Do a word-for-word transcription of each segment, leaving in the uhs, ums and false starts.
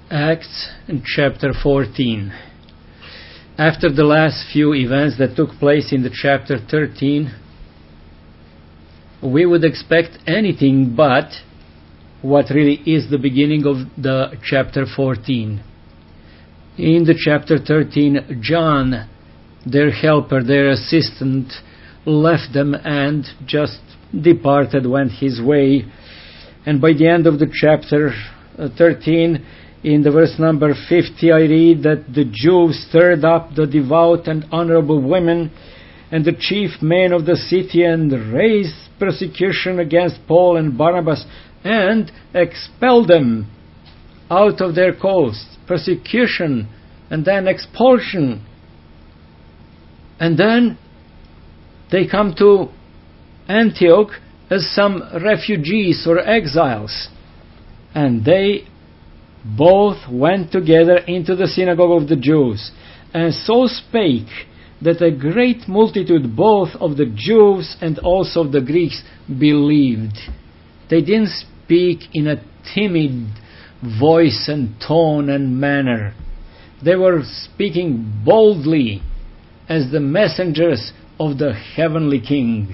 Acts chapter fourteen. After the last few events that took place in the chapter thirteen, we would expect anything but what really is the beginning of the chapter fourteen. In the chapter thirteen, John, their helper, their assistant, left them and just departed, went his way. And by the end of the chapter thirteen, in the verse number fifty, I read that the Jews stirred up the devout and honorable women and the chief men of the city and raised persecution against Paul and Barnabas and expelled them out of their coast. Persecution and then expulsion. And then they come to Antioch as some refugees or exiles. And they both went together into the synagogue of the Jews, and so spake that a great multitude both of the Jews and also of the Greeks believed. They didn't speak in a timid voice and tone and manner. They were speaking boldly as the messengers of the heavenly King.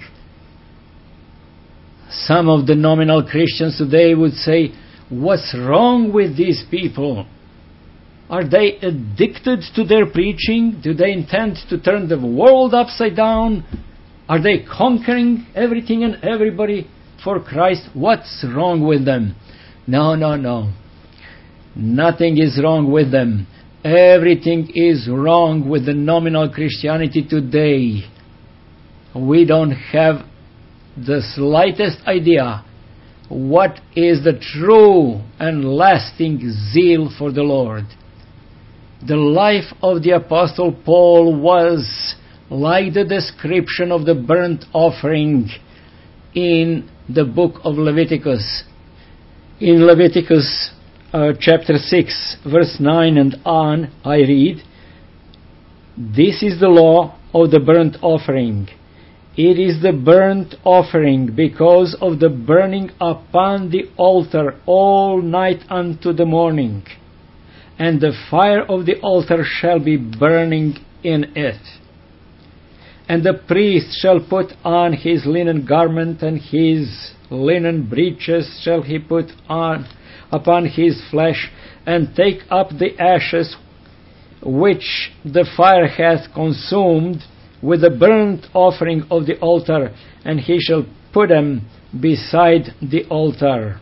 Some of the nominal Christians today would say, "What's wrong with these people? Are they addicted to their preaching? Do they intend to turn the world upside down? Are they conquering everything and everybody for Christ? What's wrong with them?" No, no, no. Nothing is wrong with them. Everything is wrong with the nominal Christianity today. We don't have the slightest idea what is the true and lasting zeal for the Lord. The life of the Apostle Paul was like the description of the burnt offering in the book of Leviticus. In Leviticus uh, chapter six, verse nine and on, I read, "This is the law of the burnt offering. It is the burnt offering because of the burning upon the altar all night unto the morning. And the fire of the altar shall be burning in it. And the priest shall put on his linen garment, and his linen breeches shall he put on upon his flesh, and take up the ashes which the fire hath consumed with the burnt offering of the altar, and he shall put them beside the altar."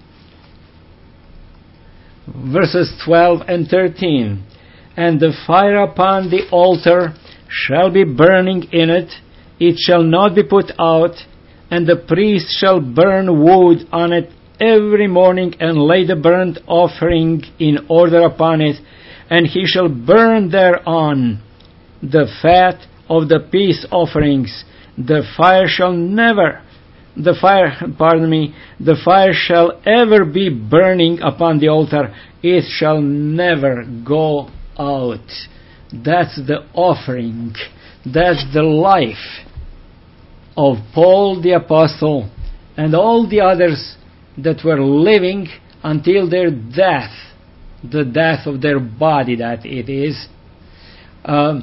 Verses twelve and thirteen. "And the fire upon the altar shall be burning in it, it shall not be put out, and the priest shall burn wood on it every morning, and lay the burnt offering in order upon it, and he shall burn thereon the fat of the peace offerings. The fire shall never, the fire, pardon me, the fire shall ever be burning upon the altar. It shall never go out." That's the offering. That's the life of Paul the Apostle and all the others that were living until their death, the death of their body that it is, um,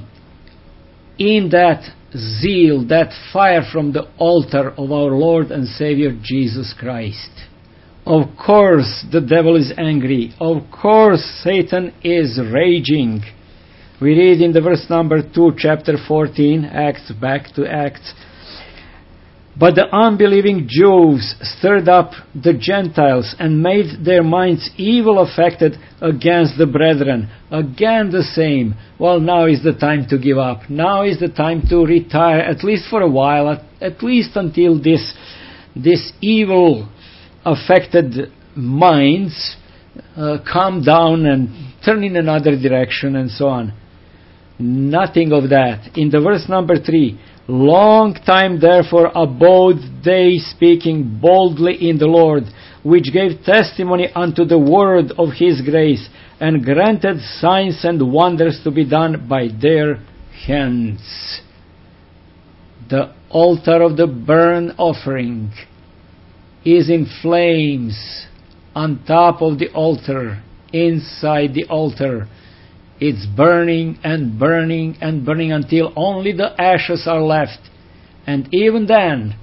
in that zeal, that fire from the altar of our Lord and Savior Jesus Christ. Of course the devil is angry. Of course Satan is raging. We read in the verse number two, chapter fourteen, Acts, back to Acts. "But the unbelieving Jews stirred up the Gentiles and made their minds evil affected against the brethren." Again the same. Well, now is the time to give up. Now is the time to retire, at least for a while, at, at least until this, this evil affected minds uh, calm down and turn in another direction and so on. Nothing of that. In the verse number three, "Long time therefore abode they, speaking boldly in the Lord, which gave testimony unto the word of his grace, and granted signs and wonders to be done by their hands." The altar of the burnt offering is in flames on top of the altar. inside the altar. It's burning and burning and burning until only the ashes are left. And even then,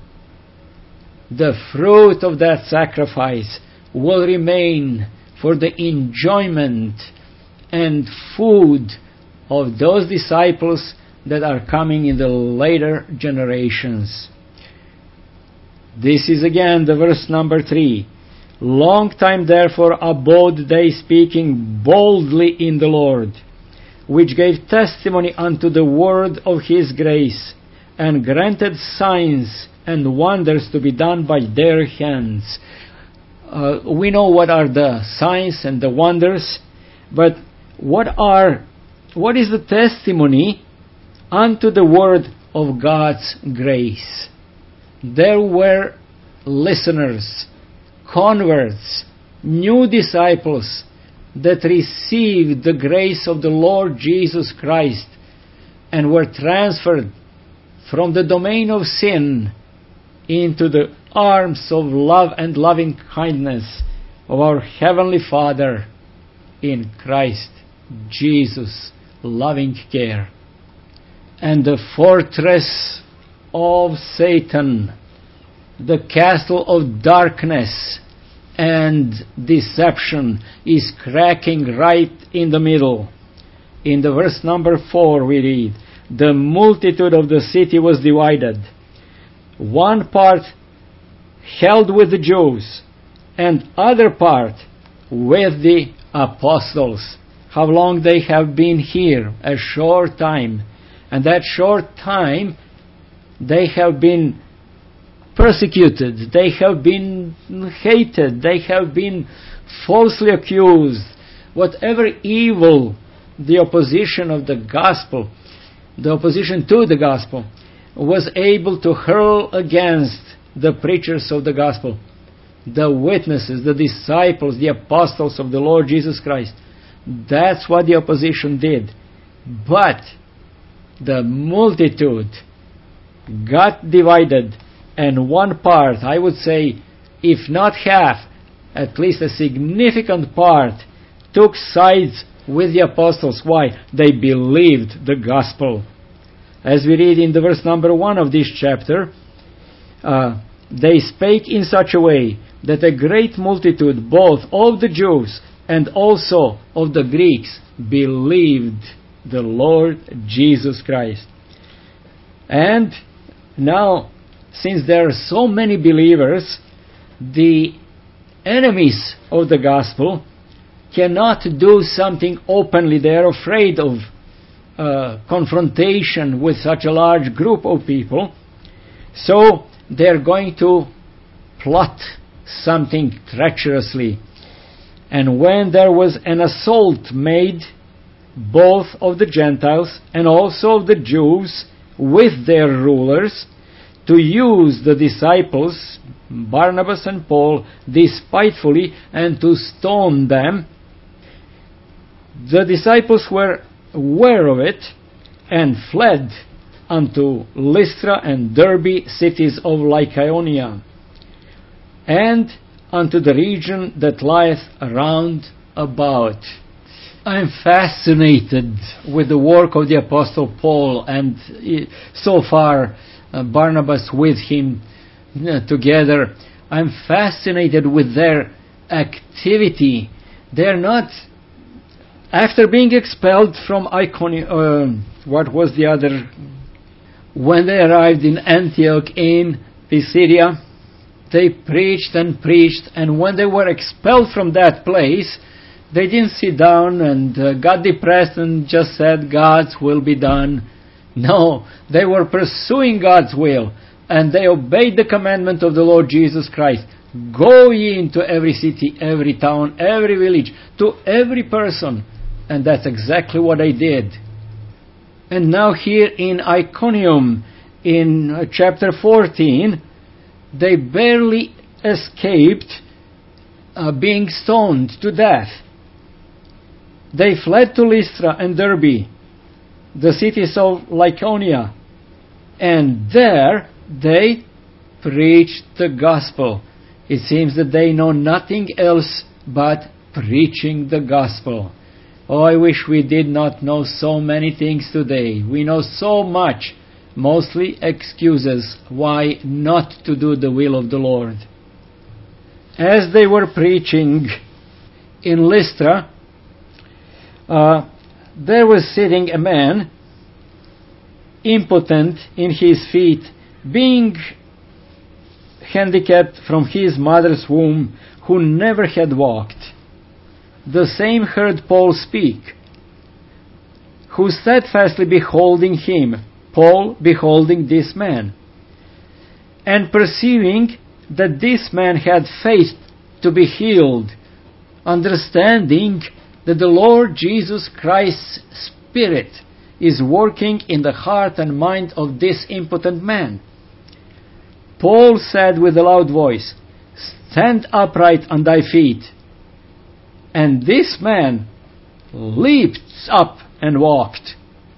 the fruit of that sacrifice will remain for the enjoyment and food of those disciples that are coming in the later generations. This is again the verse number three. Long time therefore abode they, speaking boldly in the Lord, which gave testimony unto the word of his grace, and granted signs and wonders to be done by their hands. Uh, we know what are the signs and the wonders, but what are what is the testimony unto the word of God's grace? There were listeners, converts, new disciples that received the grace of the Lord Jesus Christ and were transferred from the domain of sin into the arms of love and loving kindness of our Heavenly Father in Christ Jesus' loving care. And the fortress of Satan, the castle of darkness and deception, is cracking right in the middle. In the verse number four we read, the multitude of the city was divided. One part held with the Jews, and other part with the apostles. How long they have been here? A short time. And that short time they have been persecuted, they have been hated, they have been falsely accused. Whatever evil the opposition of the gospel, the opposition to the gospel, was able to hurl against the preachers of the gospel, the witnesses, the disciples, the apostles of the Lord Jesus Christ. That's what the opposition did. But the multitude got divided, and one part, I would say, if not half, at least a significant part, took sides with the apostles. Why? They believed the gospel. As we read in the verse number one of this chapter, uh, they spake in such a way that a great multitude, both of the Jews and also of the Greeks, believed the Lord Jesus Christ. And now, since there are so many believers, the enemies of the gospel cannot do something openly. They are afraid of uh, confrontation with such a large group of people. So they are going to plot something treacherously. And when there was an assault made, both of the Gentiles and also of the Jews with their rulers, to use the disciples, Barnabas and Paul, despitefully, and to stone them, the disciples were aware of it and fled unto Lystra and Derbe, cities of Lycaonia, and unto the region that lieth round about. I am fascinated with the work of the Apostle Paul, and so far uh, Barnabas with him uh, together. I am fascinated with their activity. They are not, after being expelled from Iconium, uh, what was the other, when they arrived in Antioch in Pisidia, they preached and preached, and when they were expelled from that place, they didn't sit down and uh, got depressed and just said, God's will be done. No, they were pursuing God's will, and they obeyed the commandment of the Lord Jesus Christ. Go ye into every city, every town, every village, to every person. And that's exactly what they did. And now here in Iconium, in uh, chapter fourteen, they barely escaped uh, being stoned to death. They fled to Lystra and Derbe, the cities of Lycaonia, and there they preached the gospel. It seems that they know nothing else but preaching the gospel. Oh, I wish we did not know so many things today. We know so much, mostly excuses why not to do the will of the Lord. As they were preaching in Lystra, uh, there was sitting a man, impotent in his feet, being handicapped from his mother's womb, who never had walked. The same heard Paul speak, who steadfastly beholding him, Paul beholding this man, and perceiving that this man had faith to be healed, understanding that the Lord Jesus Christ's Spirit is working in the heart and mind of this impotent man, Paul said with a loud voice, "Stand upright on thy feet." And this man leaped up and walked.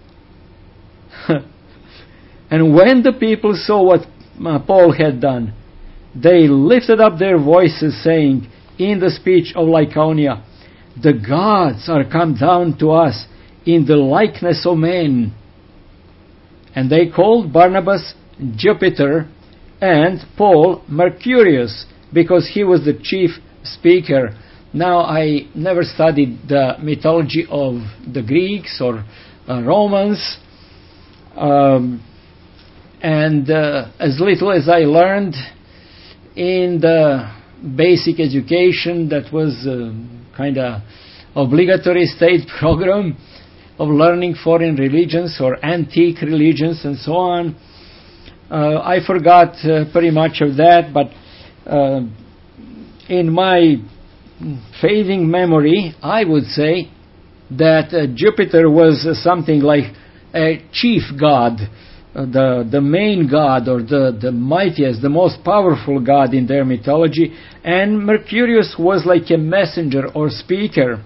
And when the people saw what Paul had done, they lifted up their voices, saying in the speech of Lycaonia, "The gods are come down to us in the likeness of men." And they called Barnabas Jupiter and Paul Mercurius, because he was the chief speaker. Now, I never studied the mythology of the Greeks or uh, Romans, um, and uh, as little as I learned in the basic education that was uh, kind of obligatory state program of learning foreign religions or antique religions and so on, uh, I forgot uh, pretty much of that, but uh, in my fading memory, I would say that uh, Jupiter was uh, something like a chief god, uh, the the main god, or the, the mightiest, the most powerful god in their mythology, and Mercurius was like a messenger or speaker.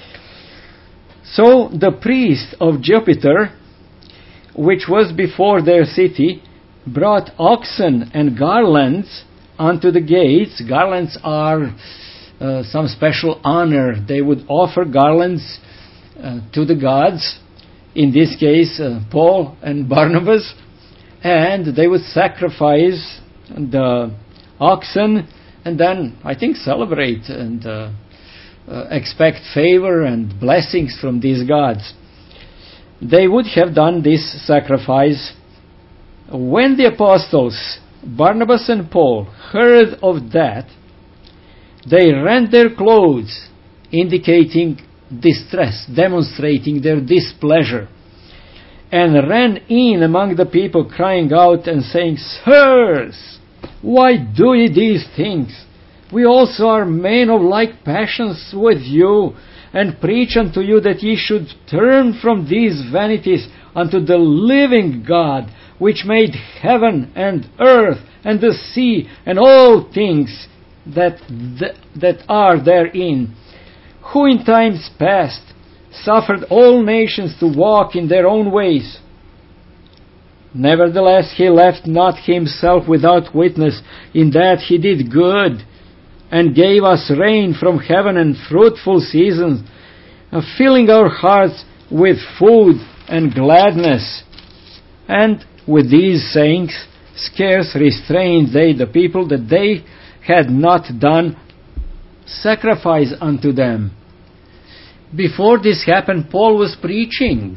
So the priest of Jupiter, which was before their city, brought oxen and garlands unto the gates. Garlands are Uh, some special honor. They would offer garlands uh, to the gods, in this case uh, Paul and Barnabas, and they would sacrifice the oxen and then, I think, celebrate and uh, uh, expect favor and blessings from these gods. They would have done this sacrifice. When the apostles Barnabas and Paul heard of that, they rent their clothes, indicating distress, demonstrating their displeasure, and ran in among the people, crying out and saying, "Sirs, why do ye these things? We also are men of like passions with you, and preach unto you that ye should turn from these vanities unto the living God, which made heaven and earth and the sea and all things that th- that are therein, who in times past suffered all nations to walk in their own ways. Nevertheless, he left not himself without witness, in that he did good, and gave us rain from heaven and fruitful seasons, uh, filling our hearts with food and gladness." And with these sayings, scarce restrained they the people, that they had not done sacrifice unto them. Before this happened, Paul was preaching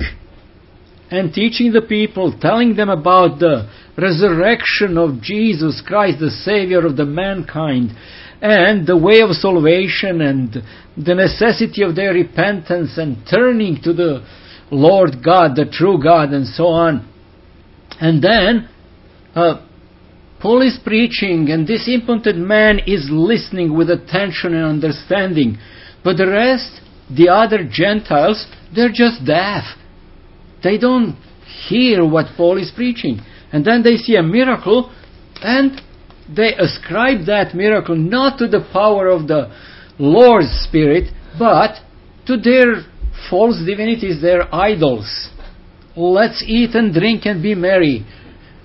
and teaching the people, telling them about the resurrection of Jesus Christ, the Savior of the mankind, and the way of salvation, and the necessity of their repentance and turning to the Lord God, the true God, and so on. And then uh, Paul is preaching, and this impotent man is listening with attention and understanding. But the rest, the other Gentiles, they're just deaf. They don't hear what Paul is preaching. And then they see a miracle, and they ascribe that miracle not to the power of the Lord's Spirit, but to their false divinities, their idols. Let's eat and drink and be merry.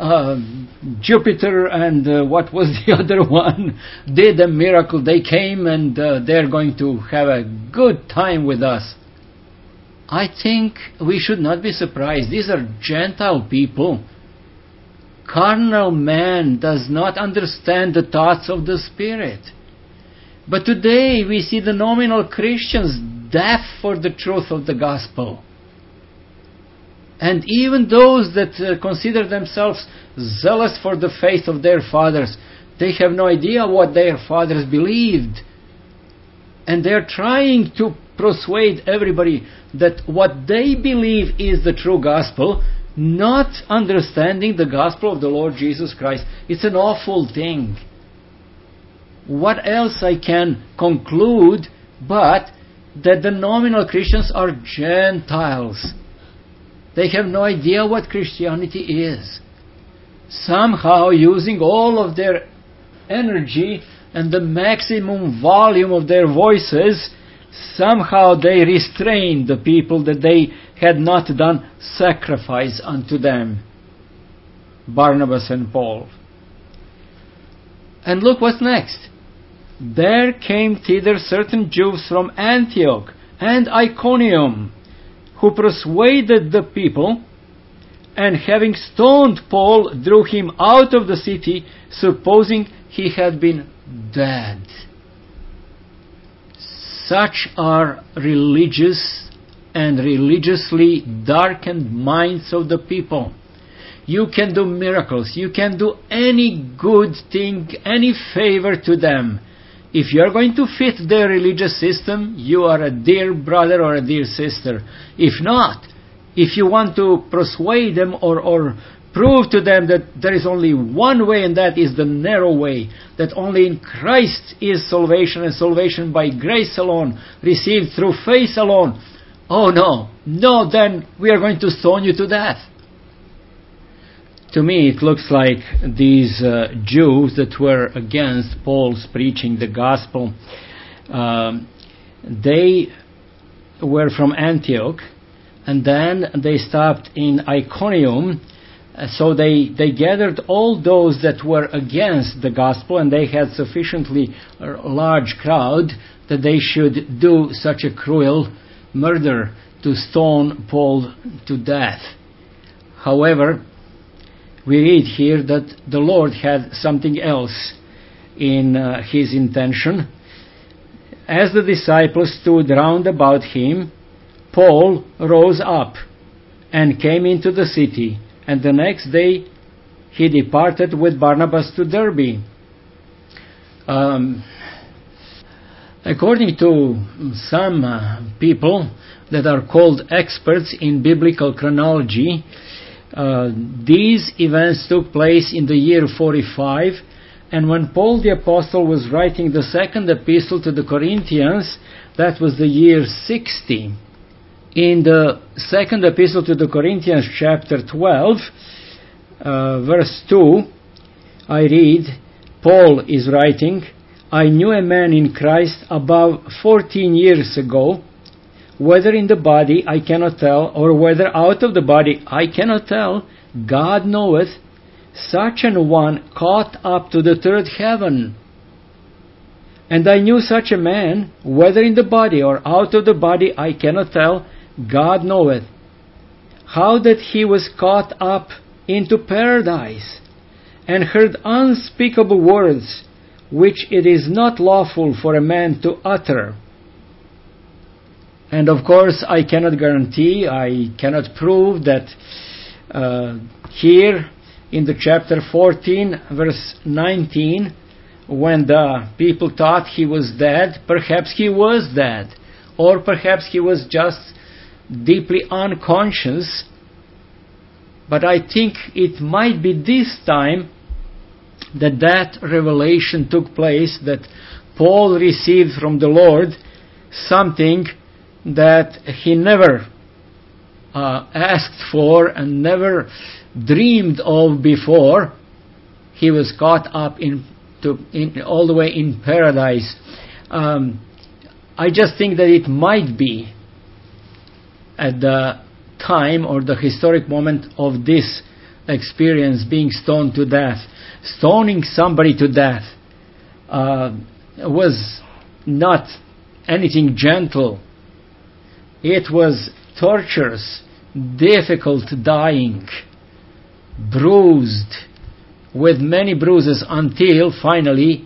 uh, Jupiter and uh, what was the other one did a miracle. They came and uh, they're going to have a good time with us. I think we should not be surprised. These are Gentile people. Carnal man does not understand the thoughts of the Spirit. But today we see the nominal Christians deaf for the truth of the gospel. And even those that uh, consider themselves zealous for the faith of their fathers, they have no idea what their fathers believed. And they're trying to persuade everybody that what they believe is the true gospel, not understanding the gospel of the Lord Jesus Christ. It's an awful thing. What else I can conclude but that the nominal Christians are Gentiles. They have no idea what Christianity is. Somehow, using all of their energy and the maximum volume of their voices, somehow they restrained the people that they had not done sacrifice unto them. Barnabas and Paul. And look what's next. There came thither certain Jews from Antioch and Iconium, who persuaded the people, and having stoned Paul, drew him out of the city, supposing he had been dead. Such are religious and religiously darkened minds of the people. You can do miracles, you can do any good thing, any favor to them. If you are going to fit their religious system, you are a dear brother or a dear sister. If not, if you want to persuade them or, or prove to them that there is only one way, and that is the narrow way, that only in Christ is salvation, and salvation by grace alone, received through faith alone. Oh no, no, then we are going to stone you to death. To me, it looks like these uh, Jews that were against Paul's preaching the gospel, um, they were from Antioch, and then they stopped in Iconium. So they, they gathered all those that were against the gospel, and they had sufficiently large crowd that they should do such a cruel murder to stone Paul to death. However, we read here that the Lord had something else in uh, his intention. As the disciples stood round about him, Paul rose up and came into the city, and the next day he departed with Barnabas to Derbe. Um, according to some uh, people that are called experts in biblical chronology, Uh, these events took place in the year forty-five, and when Paul the Apostle was writing the second epistle to the Corinthians, that was the year sixty. In the second epistle to the Corinthians, chapter twelve, uh, verse two, I read, Paul is writing, I knew a man in Christ above fourteen years ago, whether in the body I cannot tell, or whether out of the body I cannot tell, God knoweth, such an one caught up to the third heaven. And I knew such a man, whether in the body or out of the body I cannot tell, God knoweth, how that he was caught up into paradise, and heard unspeakable words, which it is not lawful for a man to utter. And of course, I cannot guarantee, I cannot prove that uh, here in the chapter fourteen, verse nineteen, when the people thought he was dead, perhaps he was dead, or perhaps he was just deeply unconscious. But I think it might be this time that that revelation took place, that Paul received from the Lord something that he never uh, asked for and never dreamed of before. He was caught up in, to, in all the way in paradise. Um, I just think that it might be at the time or the historic moment of this experience being stoned to death. Stoning somebody to death uh, was not anything gentle. It was torturous, difficult dying, bruised, with many bruises, until finally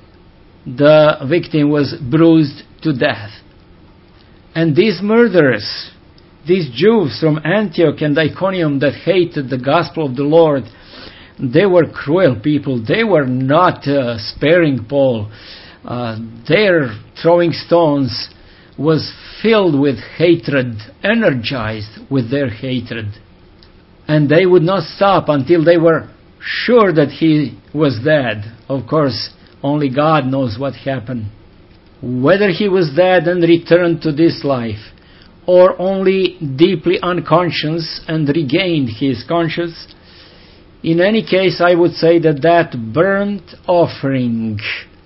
the victim was bruised to death. And these murderers, these Jews from Antioch and Iconium that hated the gospel of the Lord, they were cruel people. They were not uh, sparing Paul. Uh, their throwing stones was filled with hatred, energized with their hatred. And they would not stop until they were sure that he was dead. Of course, only God knows what happened. Whether he was dead and returned to this life, or only deeply unconscious and regained his conscience, in any case, I would say that that burnt offering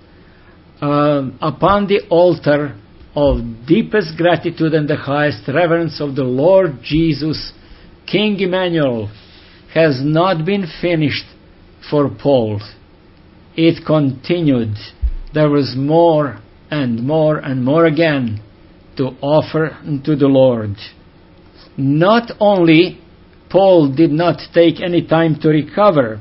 uh, upon the altar of deepest gratitude and the highest reverence of the Lord Jesus, King Emmanuel, has not been finished for Paul. It continued. There was more and more and more again to offer to the Lord. Not only Paul did not take any time to recover,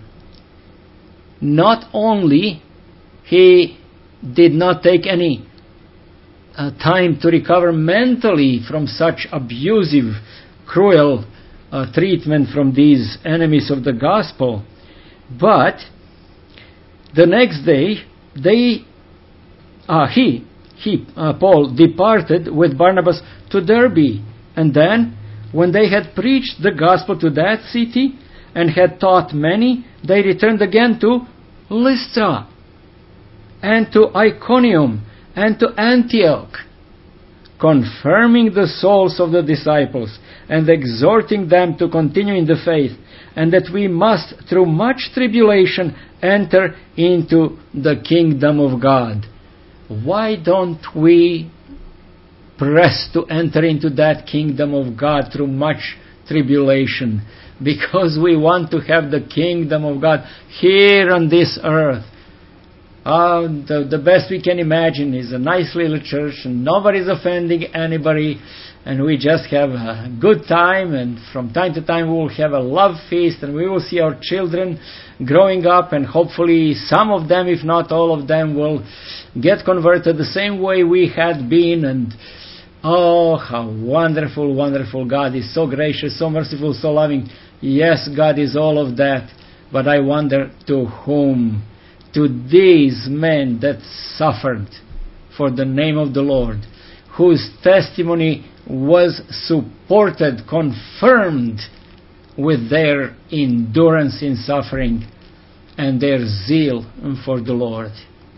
not only he did not take any uh, time to recover mentally from such abusive, cruel uh, treatment from these enemies of the gospel, but the next day they, uh, he, he, uh, Paul, departed with Barnabas to Derbe, and then, when they had preached the gospel to that city and had taught many, they returned again to Lystra and to Iconium and to Antioch, confirming the souls of the disciples and exhorting them to continue in the faith, and that we must, through much tribulation, enter into the kingdom of God. Why don't we press to enter into that kingdom of God through much tribulation? Because we want to have the kingdom of God here on this earth. Uh, the, the best we can imagine is a nice little church, and nobody's offending anybody, and we just have a good time, and from time to time we will have a love feast, and we will see our children growing up, and hopefully some of them, if not all of them, will get converted the same way we had been. And oh, how wonderful, wonderful. God is so gracious, so merciful, so loving. Yes, God is all of that, but I wonder to whom? To these men that suffered for the name of the Lord, whose testimony was supported, confirmed with their endurance in suffering and their zeal for the Lord.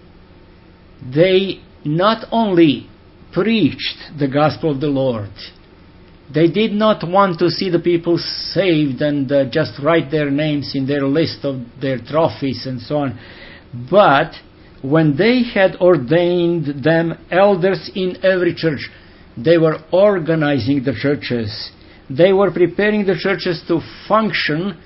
They not only preached the gospel of the Lord, they did not want to see the people saved and uh, just write their names in their list of their trophies and so on. But when they had ordained them elders in every church, they were organizing the churches. They were preparing the churches to function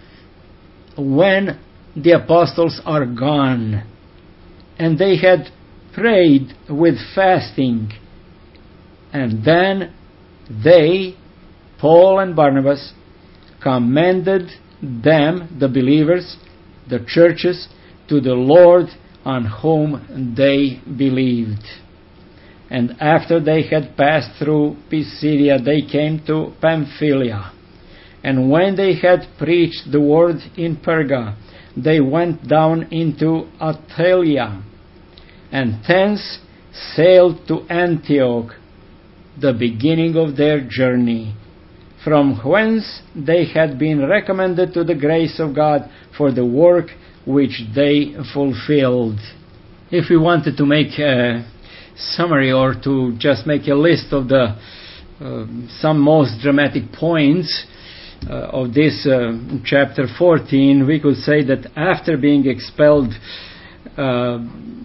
when the apostles are gone. And they had prayed with fasting. And then they, Paul and Barnabas, commended them, the believers, the churches, to the Lord on whom they believed. And after they had passed through Pisidia, they came to Pamphylia. And when they had preached the word in Perga, they went down into Attalia, and thence sailed to Antioch, the beginning of their journey, from whence they had been recommended to the grace of God for the work which they fulfilled. If we wanted to make a summary, or to just make a list of the uh, some most dramatic points uh, of this uh, chapter fourteen, we could say that after being expelled uh,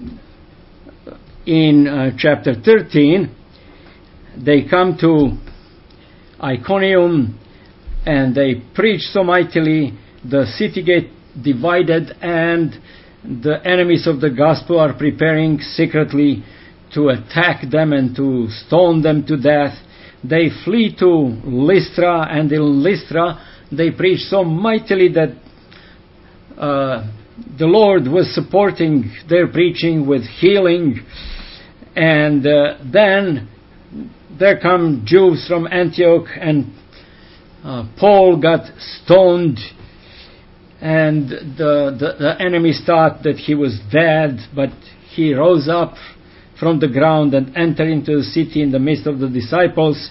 in uh, chapter thirteen, they come to Iconium and they preach so mightily. the city gate divided, and the enemies of the gospel are preparing secretly to attack them and to stone them to death. They flee to Lystra, and in Lystra they preach so mightily that uh, the Lord was supporting their preaching with healing. And uh, then there come Jews from Antioch, and uh, Paul got stoned, and the, the, the enemies thought that he was dead, but he rose up from the ground and entered into the city in the midst of the disciples.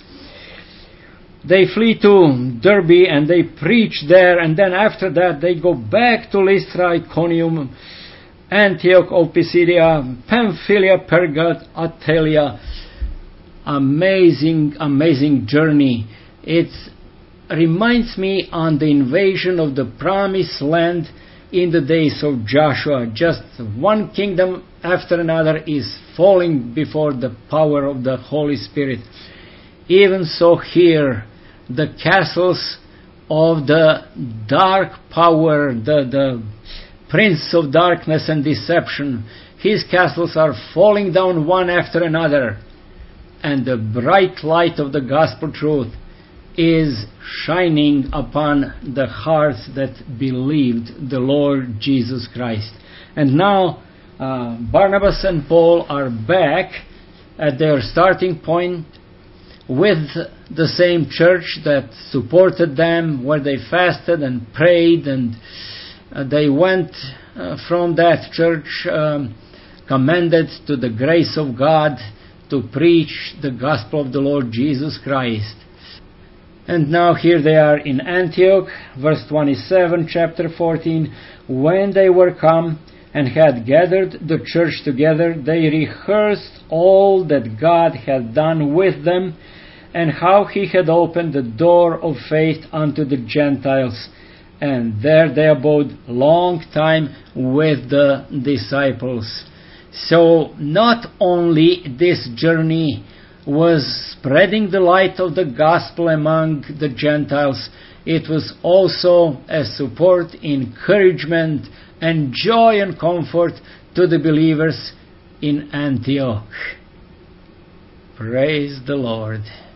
They flee to Derbe and they preach there, and then after that they go back to Lystra, Iconium, Antioch of Pisidia, Pamphylia, Perga, Attalia. Amazing, amazing journey. It reminds me on the invasion of the promised land in the days of Joshua. Just one kingdom after another is falling before the power of the Holy Spirit. Even so here, the castles of the dark power, the, the prince of darkness and deception, his castles are falling down one after another, and the bright light of the gospel truth is shining upon the hearts that believed the Lord Jesus Christ. And now uh, Barnabas and Paul are back at their starting point with the same church that supported them, where they fasted and prayed, and uh, they went uh, from that church um, commended to the grace of God to preach the gospel of the Lord Jesus Christ. And now here they are in Antioch, verse twenty-seven, chapter fourteen. When they were come and had gathered the church together, they rehearsed all that God had done with them, and how he had opened the door of faith unto the Gentiles. And there they abode long time with the disciples. So not only this journey was spreading the light of the gospel among the Gentiles, it was also a support, encouragement, and joy and comfort to the believers in Antioch. Praise the Lord.